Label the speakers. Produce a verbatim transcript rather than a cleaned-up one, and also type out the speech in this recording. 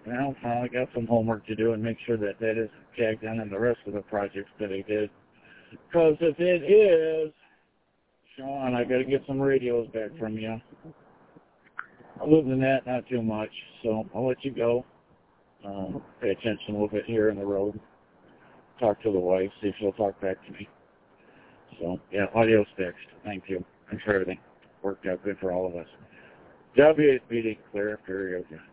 Speaker 1: Well, I got some homework to do and make sure that that is tagged on in the rest of the projects that I did. Because if it is, Sean, I got to get some radios back from you. Other than that, not too much. So I'll let you go. Uh, pay attention a little bit here in the road. Talk to the wife, see if she'll talk back to me. So, yeah, audio's fixed. Thank you. I'm sure everything worked out good for all of us. W eight B D, clear, period.